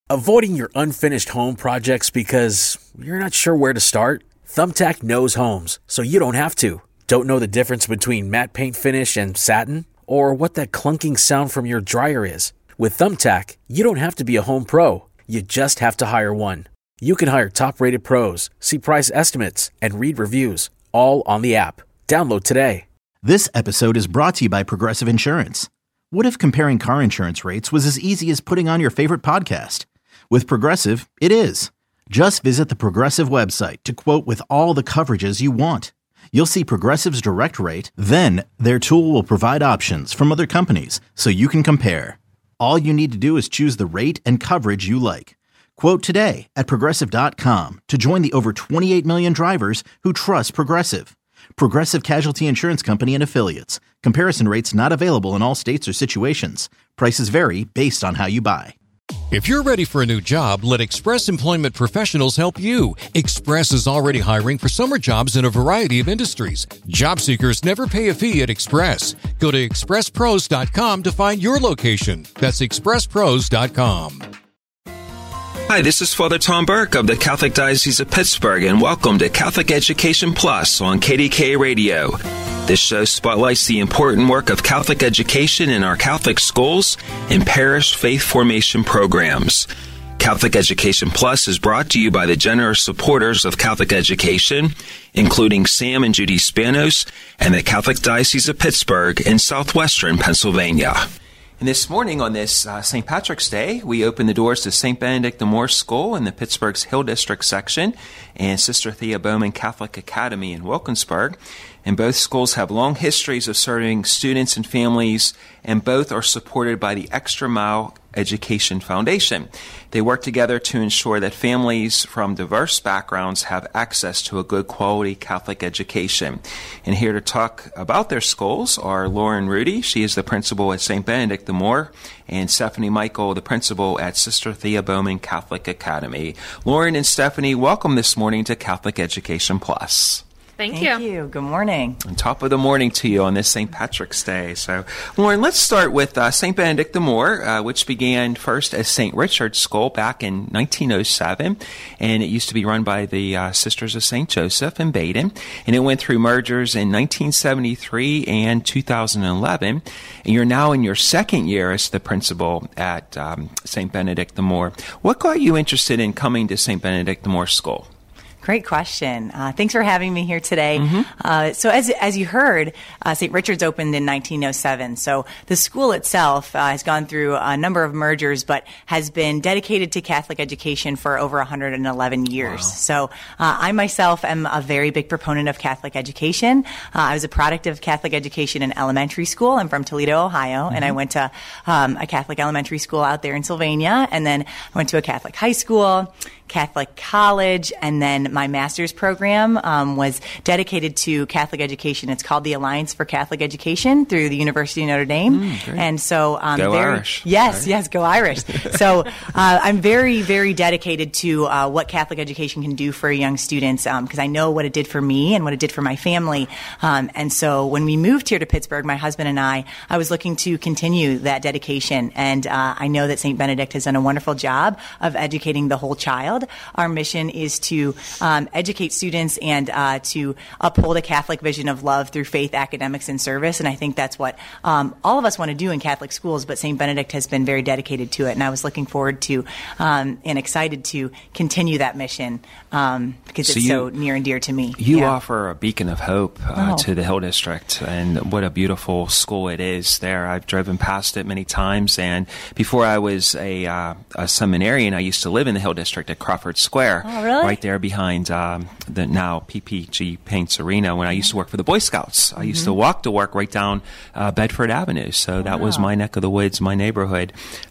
Avoiding your unfinished home projects because you're not sure where to start? Thumbtack knows homes, so you don't have to. Don't know the difference between matte paint finish and satin? Or what that clunking sound from your dryer is? With Thumbtack, you don't have to be a home pro. You just have to hire one. You can hire top-rated pros, see price estimates, and read reviews, all on the app. Download today. This episode is brought to you by Progressive Insurance. What if comparing car insurance rates was as easy as putting on your favorite podcast? With Progressive, it is. Just visit the Progressive website to quote with all the coverages you want. You'll see Progressive's direct rate, then their tool will provide options from other companies so you can compare. All you need to do is choose the rate and coverage you like. Quote today at Progressive.com to join the over 28 million drivers who trust Progressive. Progressive Casualty Insurance Company and Affiliates. Comparison rates not available in all states or situations. Prices vary based on how you buy. If you're ready for a new job, let Express Employment Professionals help you. Express is already hiring for summer jobs in a variety of industries. Job seekers never pay a fee at Express. Go to expresspros.com to find your location. That's expresspros.com. Hi, this is Father Tom Burke of the Catholic Diocese of Pittsburgh, and welcome to Catholic Education Plus on KDKA Radio. This show spotlights the important work of Catholic education in our Catholic schools and parish faith formation programs. Catholic Education Plus is brought to you by the generous supporters of Catholic education, including Sam and Judy Spanos and the Catholic Diocese of Pittsburgh in southwestern Pennsylvania. And this morning on this St. Patrick's Day, we open the doors to St. Benedict the Moor School in the Pittsburgh's Hill District section and Sister Thea Bowman Catholic Academy in Wilkinsburg. And both schools have long histories of serving students and families, and both are supported by the Extra Mile Education Foundation. They work together to ensure that families from diverse backgrounds have access to a good quality Catholic education. And here to talk about their schools are Lauren Rudy, she is the principal at St. Benedict the Moor, and Stephanie Michael, the principal at Sister Thea Bowman Catholic Academy. Lauren and Stephanie, welcome this morning to Catholic Education Plus. Thank you. Good morning. On top of the morning to you on this St. Patrick's Day. So, Lauren, let's start with St. Benedict the Moor, which began first as St. Richard's School back in 1907, and it used to be run by the Sisters of St. Joseph in Baden, and it went through mergers in 1973 and 2011, and you're now in your second year as the principal at St. Benedict the Moor. What got you interested in coming to St. Benedict the Moor School? Great question. Thanks for having me here today. So as you heard, St. Richard's opened in 1907. So the school itself has gone through a number of mergers, but has been dedicated to Catholic education for over 111 years. Wow. So I myself am a very big proponent of Catholic education. I was a product of Catholic education in elementary school. I'm from Toledo, Ohio, and I went to a Catholic elementary school out there in Sylvania, and then I went to a Catholic high school, Catholic college, and then my master's program was dedicated to Catholic education. It's called the Alliance for Catholic Education through the University of Notre Dame. And so, go Irish. Yes, go Irish. So I'm very, very dedicated to what Catholic education can do for young students because I know what it did for me and what it did for my family. And so when we moved here to Pittsburgh, my husband and I was looking to continue that dedication. And I know that St. Benedict has done a wonderful job of educating the whole child. Our mission is to educate students and to uphold a Catholic vision of love through faith, academics, and service. And I think that's what all of us want to do in Catholic schools, but St. Benedict has been very dedicated to it. And I was looking forward to and excited to continue that mission because it's so near and dear to me. You offer a beacon of hope to the Hill District, and what a beautiful school it is there. I've driven past it many times, and before I was a seminarian, I used to live in the Hill District at Crawford Square, right there behind the now PPG Paints Arena. When I used to work for the Boy Scouts, I used to walk to work right down Bedford Avenue. So that was my neck of the woods, my neighborhood.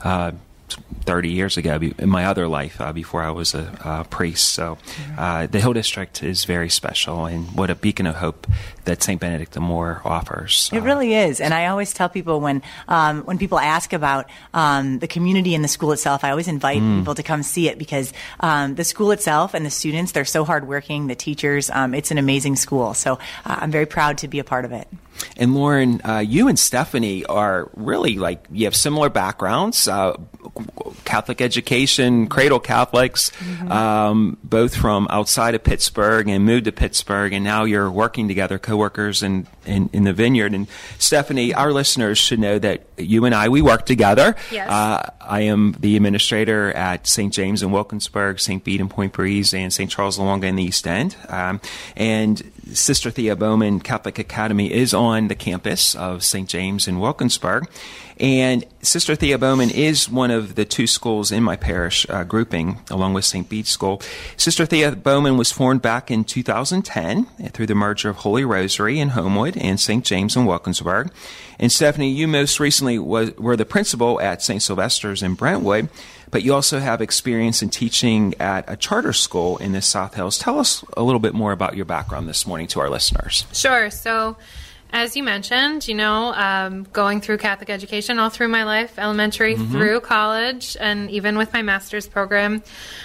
30 years ago in my other life before I was a priest. So the Hill District is very special, and what a beacon of hope that St. Benedict the Moor offers. It really is. And I always tell people when people ask about the community and the school itself, I always invite people to come see it because the school itself and the students, they're so hardworking, the teachers, it's an amazing school. So I'm very proud to be a part of it. And Lauren, you and Stephanie are really you have similar backgrounds, Catholic education, cradle Catholics, both from outside of Pittsburgh and moved to Pittsburgh, and now you're working together, co-workers in the Vineyard. And Stephanie, our listeners should know that you and we work together. Yes. I am the administrator at St. James in Wilkinsburg, St. Bede in Point Breeze, and St. Charles Lawanga in the East End. And Sister Thea Bowman Catholic Academy is on the campus of St. James in Wilkinsburg. And Sister Thea Bowman is one of the two schools in my parish grouping, along with St. Bede School. Sister Thea Bowman was formed back in 2010 through the merger of Holy Rosary in Homewood and St. James in Wilkinsburg. And Stephanie, you most recently were the principal at St. Sylvester's in Brentwood, but you also have experience in teaching at a charter school in the South Hills. Tell us a little bit more about your background this morning to our listeners. Sure. So, as you mentioned, going through Catholic education all through my life, elementary through college, and even with my master's program,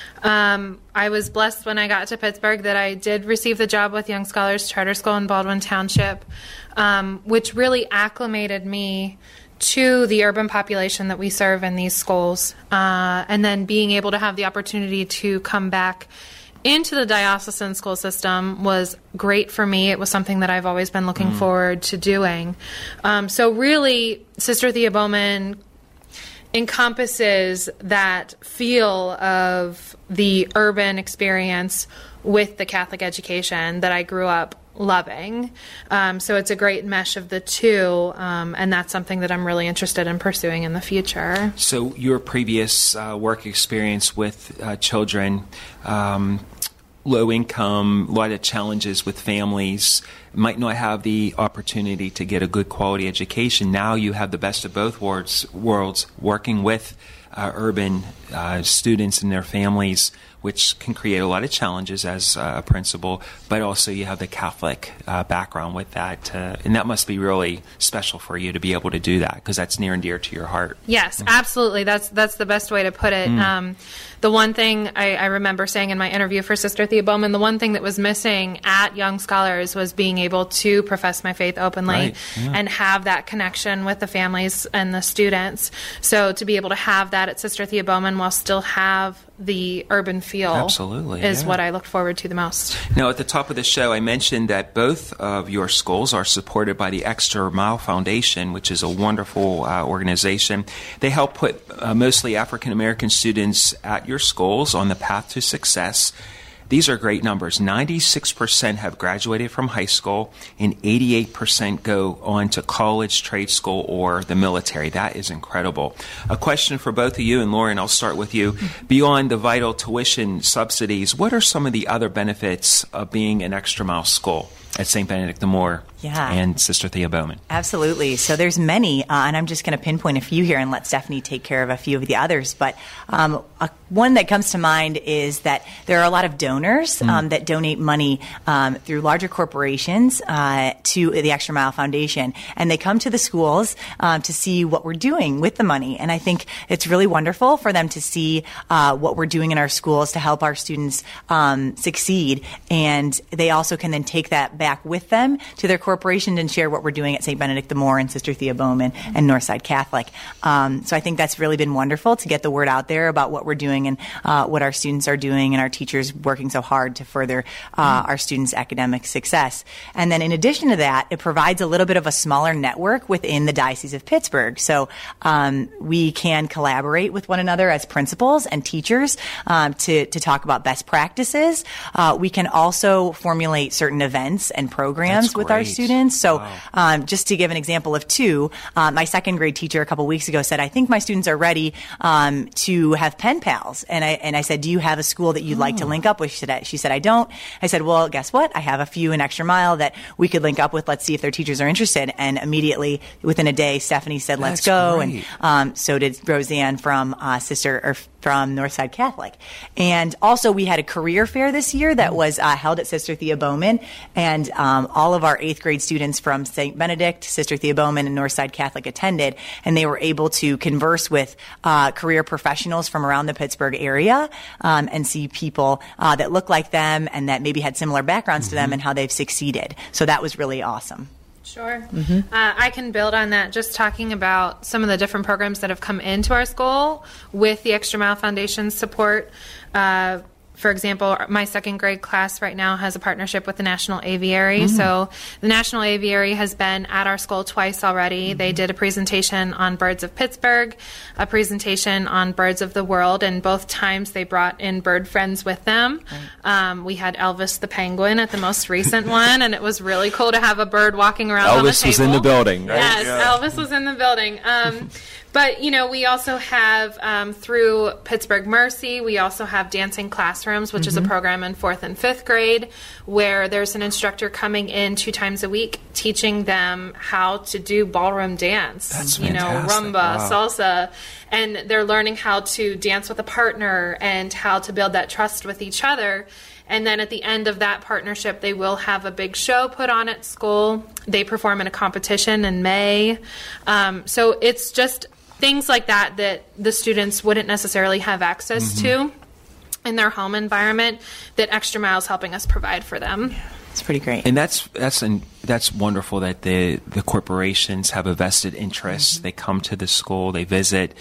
I was blessed when I got to Pittsburgh that I did receive the job with Young Scholars Charter School in Baldwin Township, which really acclimated me to the urban population that we serve in these schools, and then being able to have the opportunity to come back into the diocesan school system was great for me. It was something that I've always been looking forward to doing. So really, Sister Thea Bowman encompasses that feel of the urban experience with the Catholic education that I grew up loving. So it's a great mesh of the two, and that's something that I'm really interested in pursuing in the future. So your previous work experience with children, low income, a lot of challenges with families, might not have the opportunity to get a good quality education. Now you have the best of both worlds working with urban students and their families, which can create a lot of challenges as a principal, but also you have the Catholic background with that. And that must be really special for you to be able to do that, because that's near and dear to your heart. Yes, absolutely. That's the best way to put it. The one thing I remember saying in my interview for Sister Thea Bowman, the one thing that was missing at Young Scholars was being able to profess my faith openly and have that connection with the families and the students. So to be able to have that at Sister Thea Bowman while still have the urban feel is what I look forward to the most. Now, at the top of the show, I mentioned that both of your schools are supported by the Extra Mile Foundation, which is a wonderful organization. They help put mostly African-American students at your schools on the path to success. These are great numbers. 96% have graduated from high school, and 88% go on to college, trade school, or the military. That is incredible. A question for both of you, and Lauren, I'll start with you. Beyond the vital tuition subsidies, what are some of the other benefits of being an Extra Mile school at St. Benedict the Moor and Sister Thea Bowman? Absolutely. So there's many, and I'm just going to pinpoint a few here and let Stephanie take care of a few of the others. But one that comes to mind is that there are a lot of donors that donate money through larger corporations to the Extra Mile Foundation, and they come to the schools to see what we're doing with the money. And I think it's really wonderful for them to see what we're doing in our schools to help our students succeed, and they also can then take that back with them to their corporation and share what we're doing at St. Benedict the Moor and Sister Thea Bowman and Northside Catholic. So I think that's really been wonderful to get the word out there about what we're doing and what our students are doing, and our teachers working so hard to further our students' academic success. And then in addition to that, it provides a little bit of a smaller network within the Diocese of Pittsburgh. So we can collaborate with one another as principals and teachers to talk about best practices. We can also formulate certain events and programs with our students. So just to give an example of two, my second grade teacher a couple weeks ago said, I think my students are ready to have pen pals. And I said, do you have a school that you'd like to link up with? She said, I don't. I said, well, guess what? I have a few in Extra Mile that we could link up with. Let's see if their teachers are interested. And immediately, within a day, Stephanie said, let's go. Great. And so did Roseanne from from Northside Catholic. And also we had a career fair this year that was held at Sister Thea Bowman, and all of our 8th grade students from St. Benedict, Sister Thea Bowman, and Northside Catholic attended, and they were able to converse with career professionals from around the Pittsburgh area and see people that look like them and that maybe had similar backgrounds to them and how they've succeeded. So that was really awesome. Sure. I can build on that, just talking about some of the different programs that have come into our school with the Extra Mile Foundation's support. For example, my second grade class right now has a partnership with the National Aviary. So the National Aviary has been at our school twice already. They did a presentation on birds of Pittsburgh, a presentation on birds of the world, and both times they brought in bird friends with them. We had Elvis the penguin at the most recent one, and it was really cool to have a bird walking around on the table. Elvis was in the building, right? Yes, Elvis was in the building. But, we also have, through Pittsburgh Mercy, we also have Dancing Classrooms, which is a program in 4th and 5th grade, where there's an instructor coming in 2 times a week teaching them how to do ballroom dance. That's fantastic. Rumba, salsa. And they're learning how to dance with a partner and how to build that trust with each other. And then at the end of that partnership, they will have a big show put on at school. They perform in a competition in May. So it's just things like that the students wouldn't necessarily have access to in their home environment that Extra Mile is helping us provide for them. It's pretty great. And that's wonderful that the corporations have a vested interest. They come to the school, they visit,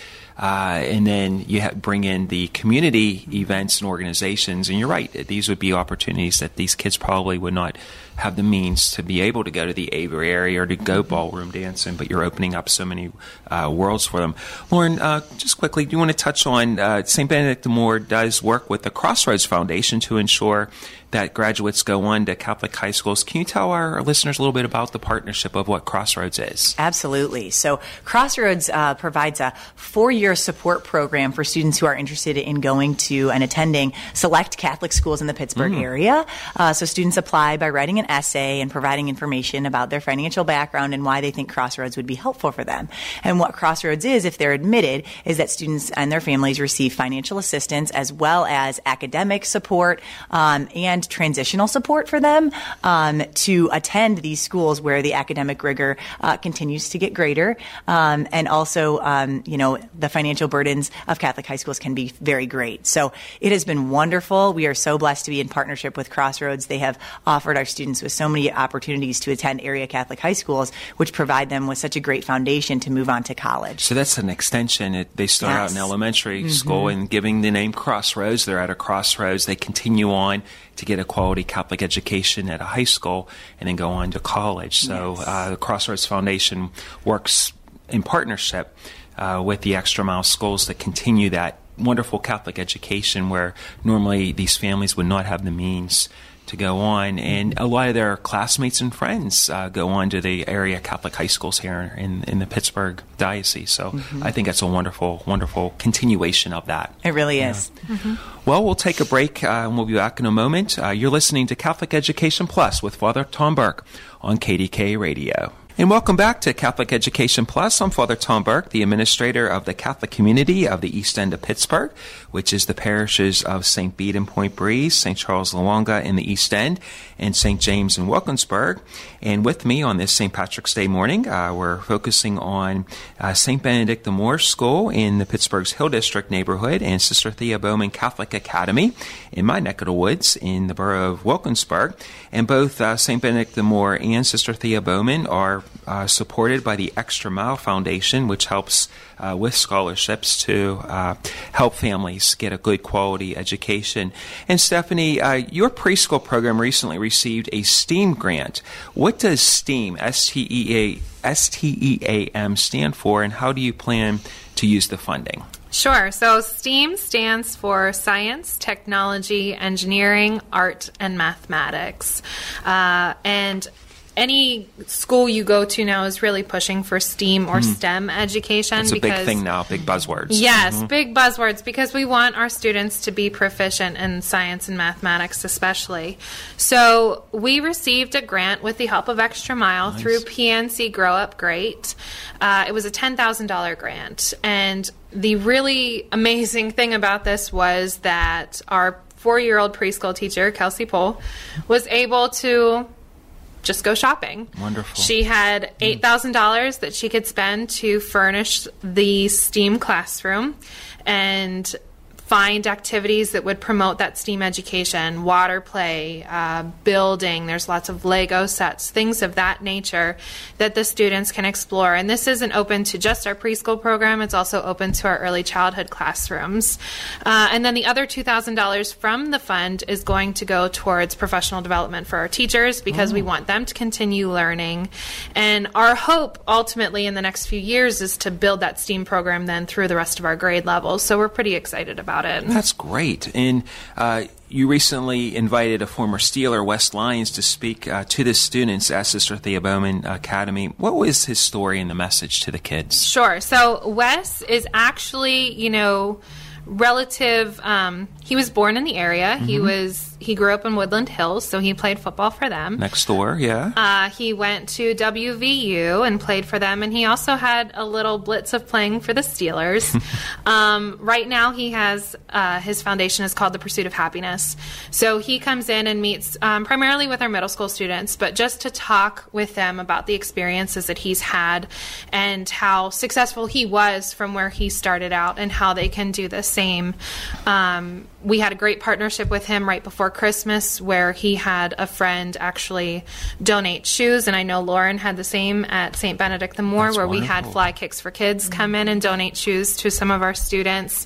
and then you bring in the community events and organizations. And you're right, these would be opportunities that these kids probably would not have the means to be able to go to the Avery area or to go ballroom dancing, but you're opening up so many worlds for them. Lauren, just quickly, do you want to touch on St. Benedict de Moore does work with the Crossroads Foundation to ensure that graduates go on to Catholic high schools. Can you tell our listeners a little bit about the partnership of what Crossroads is? Absolutely. So Crossroads provides a 4-year support program for students who are interested in going to and attending select Catholic schools in the Pittsburgh area. So students apply by writing an essay and providing information about their financial background and why they think Crossroads would be helpful for them. And what Crossroads is, if they're admitted, is that students and their families receive financial assistance as well as academic support and transitional support for them to attend these schools where the academic rigor continues to get greater. And also, the financial burdens of Catholic high schools can be very great. So it has been wonderful. We are so blessed to be in partnership with Crossroads. They have offered our students with so many opportunities to attend area Catholic high schools, which provide them with such a great foundation to move on to college. So that's an extension. They start out in elementary school and giving the name Crossroads. They're at a crossroads. They continue on to get a quality Catholic education at a high school and then go on to college. So the Crossroads Foundation works in partnership with the Extra Mile schools that continue that wonderful Catholic education where normally these families would not have the means to go on. And a lot of their classmates and friends go on to the area Catholic high schools here in the Pittsburgh Diocese. So I think that's a wonderful, wonderful continuation of that. It really is. Well, we'll take a break and we'll be back in a moment. You're listening to Catholic Education Plus with Father Tom Burke on KDKA Radio. And welcome back to Catholic Education Plus. I'm Father Tom Burke, the administrator of the Catholic community of the East End of Pittsburgh, which is the parishes of St. Bede in Point Breeze, St. Charles Lawanga in the East End, and St. James in Wilkinsburg. And with me on this St. Patrick's Day morning, we're focusing on St. Benedict de Moore School in the Pittsburgh's Hill District neighborhood and Sister Thea Bowman Catholic Academy in my neck of the woods in the borough of Wilkinsburg. And both St. Benedict de Moore and Sister Thea Bowman are supported by the Extra Mile Foundation, which helps with scholarships to help families get a good quality education. And Stephanie, your preschool program recently received a STEAM grant. What does STEAM, S-T-E-A-M, stand for, and how do you plan to use the funding? Sure. So STEAM stands for Science, Technology, Engineering, Art, and Mathematics. And any school you go to now is really pushing for STEAM or STEM education. It's a big thing now, big buzzwords. Yes, big buzzwords, because we want our students to be proficient in science and mathematics especially. So we received a grant with the help of Extra Mile through PNC Grow Up Great. It was a $10,000 grant. And the really amazing thing about this was that our 4-year-old preschool teacher, Kelsey Pohl, was able to just go shopping. Wonderful. She had $8,000 that she could spend to furnish the STEAM classroom, and find activities that would promote that STEAM education, water play, building. There's lots of Lego sets, things of that nature that the students can explore. And this isn't open to just our preschool program. It's also open to our early childhood classrooms. And then the other $2,000 from the fund is going to go towards professional development for our teachers, because we want them to continue learning. And our hope ultimately in the next few years is to build that STEAM program then through the rest of our grade levels. So we're pretty excited about it. That's great. And you recently invited a former Steeler, Wes Lyons, to speak to the students at Sister Thea Bowman Academy. What was his story and the message to the kids? Sure. So Wes is actually, relative. He was born in the area. He grew up in Woodland Hills, so he played football for them. Next door, yeah. He went to WVU and played for them, and he also had a little blitz of playing for the Steelers. Right now, he has his foundation is called The Pursuit of Happiness. So he comes in and meets primarily with our middle school students, but just to talk with them about the experiences that he's had and how successful he was from where he started out and how they can do the same. We had a great partnership with him right before Christmas, where he had a friend actually donate shoes, and I know Lauren had the same at St. Benedict the Moore. That's where wonderful. We had Fly Kicks for Kids come in and donate shoes to some of our students.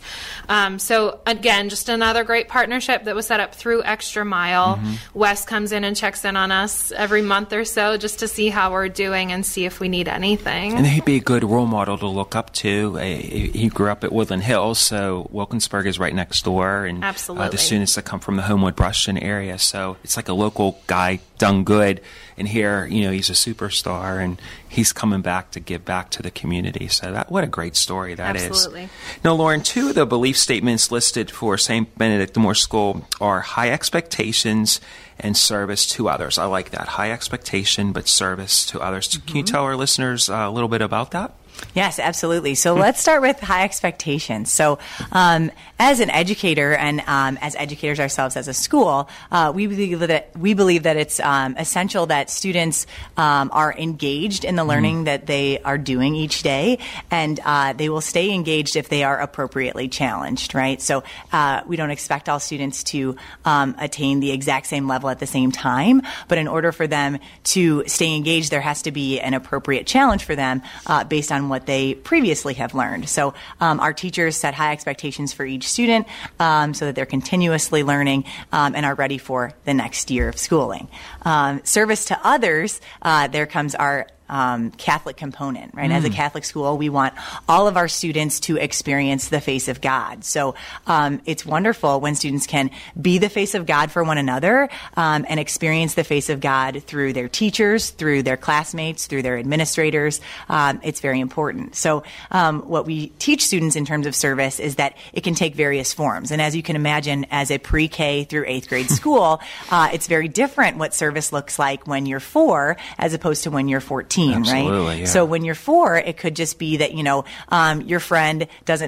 So again, just another great partnership that was set up through Extra Mile. Wes comes in and checks in on us every month or so just to see how we're doing and see if we need anything. And he'd be a good role model to look up to. He grew up at Woodland Hills, so Wilkinsburg is right next door, and absolutely. The students that come from the Homewood Rushton area. So it's like a local guy done good. And here, he's a superstar, and he's coming back to give back to the community. So what a great story that is. Absolutely. Now, Lauren, two of the belief statements listed for St. Benedict the Moore School are high expectations and service to others. I like that. High expectation, but service to others. Can you tell our listeners a little bit about that? Yes, absolutely. So let's start with high expectations. So as an educator and as educators ourselves as a school, we believe that it's essential that students are engaged in the learning that they are doing each day, and they will stay engaged if they are appropriately challenged, right? So we don't expect all students to attain the exact same level at the same time, but in order for them to stay engaged, there has to be an appropriate challenge for them based on what they previously have learned. So our teachers set high expectations for each student so that they're continuously learning and are ready for the next year of schooling. Service to others, there comes our Catholic component, right? As a Catholic school, we want all of our students to experience the face of God. So it's wonderful when students can be the face of God for one another and experience the face of God through their teachers, through their classmates, through their administrators. It's very important. So what we teach students in terms of service is that it can take various forms. And as you can imagine, as a pre-K through 8th grade school, it's very different what service looks like when you're 4 as opposed to when you're 14. Absolutely, right? Yeah. So when you're 4, it could just be that, your friend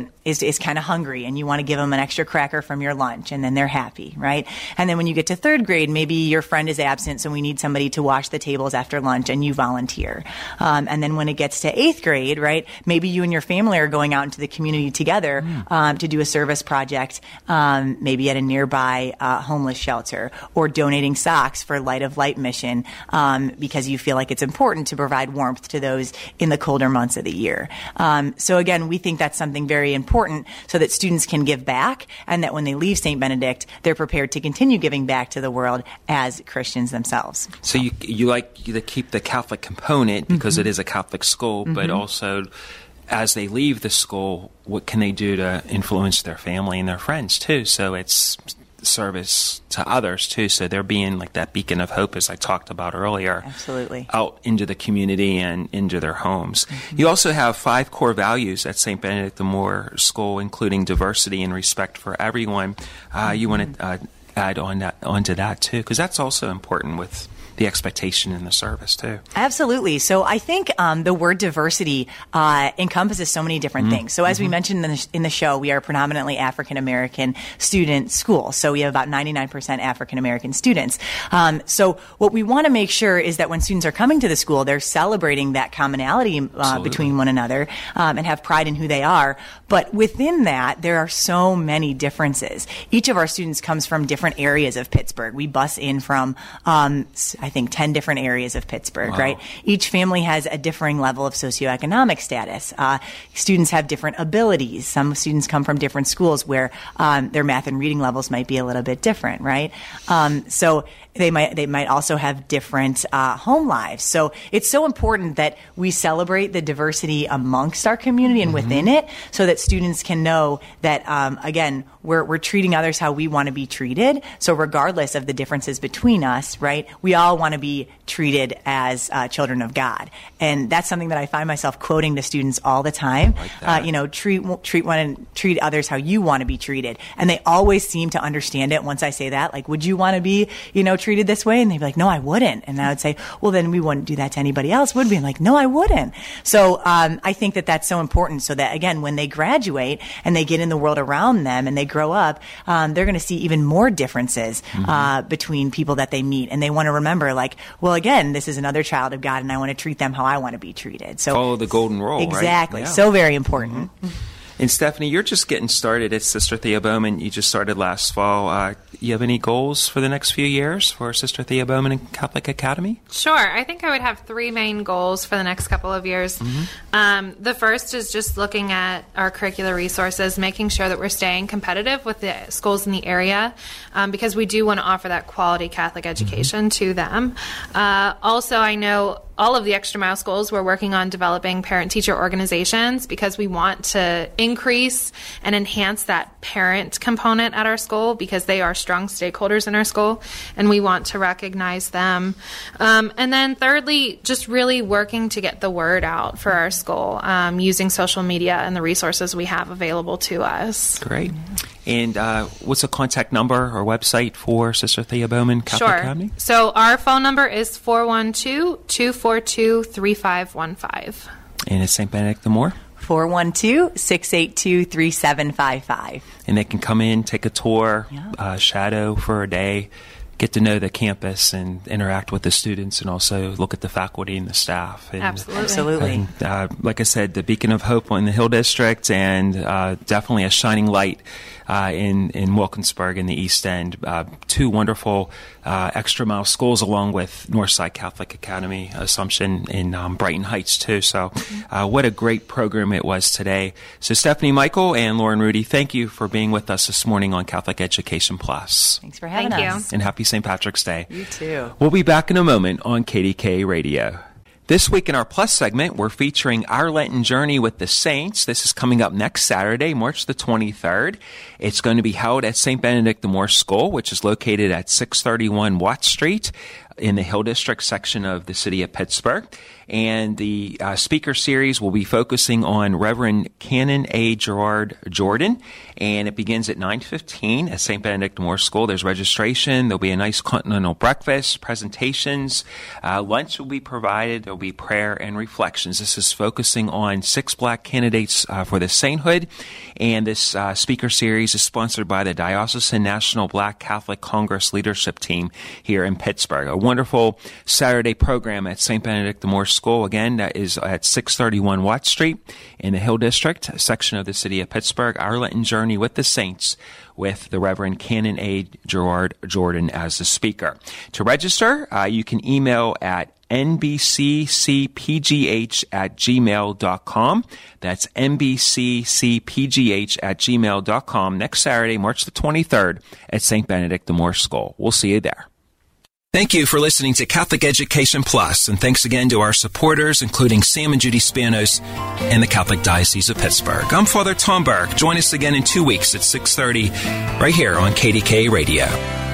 is kind of hungry and you want to give them an extra cracker from your lunch, and then they're happy, right? And then when you get to 3rd grade, maybe your friend is absent, so we need somebody to wash the tables after lunch, and you volunteer. And then when it gets to 8th grade, right, maybe you and your family are going out into the community together to do a service project, maybe at a nearby homeless shelter, or donating socks for Light of Light mission because you feel like it's important to provide warmth to those in the colder months of the year. So again, we think that's something very important so that students can give back, and that when they leave St. Benedict, they're prepared to continue giving back to the world as Christians themselves. So you like to keep the Catholic component because it is a Catholic school, but also as they leave the school, what can they do to influence their family and their friends too? So it's service to others too, so they're being like that beacon of hope, as I talked about earlier. Absolutely. Out into the community and into their homes. You also have 5 core values at St. Benedict the Moore School, including diversity and respect for everyone. You want to add onto that too, because that's also important with the expectation in the service too. Absolutely. So I think the word diversity encompasses so many different things. So as we mentioned in the show, we are a predominantly African-American student school. So we have about 99% African-American students. So what we want to make sure is that when students are coming to the school, they're celebrating that commonality between one another and have pride in who they are. But within that, there are so many differences. Each of our students comes from different areas of Pittsburgh. We bus in from, I think, 10 different areas of Pittsburgh, right? Each family has a differing level of socioeconomic status. Students have different abilities. Some students come from different schools where their math and reading levels might be a little bit different, right? So they might also have different home lives. So it's so important that we celebrate the diversity amongst our community and within it, so that students can know that again, we're treating others how we want to be treated. So regardless of the differences between us, right, we all want to be treated as children of God, and that's something that I find myself quoting to students all the time. Treat others how you want to be treated, and they always seem to understand it once I say that. Like, would you want to be, treated this way? And they'd be like, no, I wouldn't. And I would say, well, then we wouldn't do that to anybody else, would we? And like, no, I wouldn't. So I think that that's so important, so that again, when they graduate and they get in the world around them and they grow up, they're going to see even more differences between people that they meet, and they want to remember, like, well, again, this is another child of God, and I want to treat them how I want to be treated. So follow the golden rule. Exactly. Right? Yeah. So very important. And Stephanie, you're just getting started at Sister Thea Bowman. You just started last fall. You have any goals for the next few years for Sister Thea Bowman and Catholic Academy? Sure. I think I would have 3 main goals for the next couple of years. The first is just looking at our curricular resources, making sure that we're staying competitive with the schools in the area, because we do want to offer that quality Catholic education to them. Also, I know all of the Extra Mile schools, we're working on developing parent-teacher organizations, because we want to increase and enhance that parent component at our school, because they are strong stakeholders in our school, and we want to recognize them. And then thirdly, just really working to get the word out for our school, using social media and the resources we have available to us. Great. And what's a contact number or website for Sister Thea Bowman Catholic Academy? So our phone number is 412-242-3515. And it's St. Benedict the More? 412-682-3755. And they can come in, take a tour, shadow for a day, get to know the campus and interact with the students, and also look at the faculty and the staff. And, Absolutely. And, like I said, the beacon of hope in the Hill District, and definitely a shining light in Wilkinsburg in the East End. 2 wonderful Extra Mile schools, along with Northside Catholic Academy, Assumption in Brighton Heights too. So what a great program it was today. So Stephanie Michael and Lauren Rudy, thank you for being with us this morning on Catholic Education Plus. Thanks for having us. And happy St. Patrick's Day. You too. We'll be back in a moment on KDKA Radio. This week in our Plus segment, we're featuring Our Lenten Journey with the Saints. This is coming up next Saturday, March the 23rd. It's going to be held at St. Benedict the More School, which is located at 631 Watt Street in the Hill District section of the city of Pittsburgh. And the speaker series will be focusing on Reverend Canon A. Gerard Jordan, and it begins at 9:15 at St. Benedict More School. There's registration. There'll be a nice continental breakfast, presentations, lunch will be provided. There'll be prayer and reflections. This is focusing on 6 black candidates for the sainthood, and this speaker series is sponsored by the Diocesan National Black Catholic Congress Leadership Team here in Pittsburgh. A wonderful Saturday program at St. Benedict the More School. Again, that is at 631 Watt Street in the Hill District section of the city of Pittsburgh. Our Lenten Journey with the Saints, with the Reverend Canon A. Gerard Jordan as the speaker. To register, you can email at nbccpgh@gmail.com. That's nbccpgh@gmail.com next Saturday, March the 23rd at St. Benedict the More School. We'll see you there. Thank you for listening to Catholic Education Plus, and thanks again to our supporters, including Sam and Judy Spanos and the Catholic Diocese of Pittsburgh. I'm Father Tom Burke. Join us again in 2 weeks at 6:30 right here on KDKA Radio.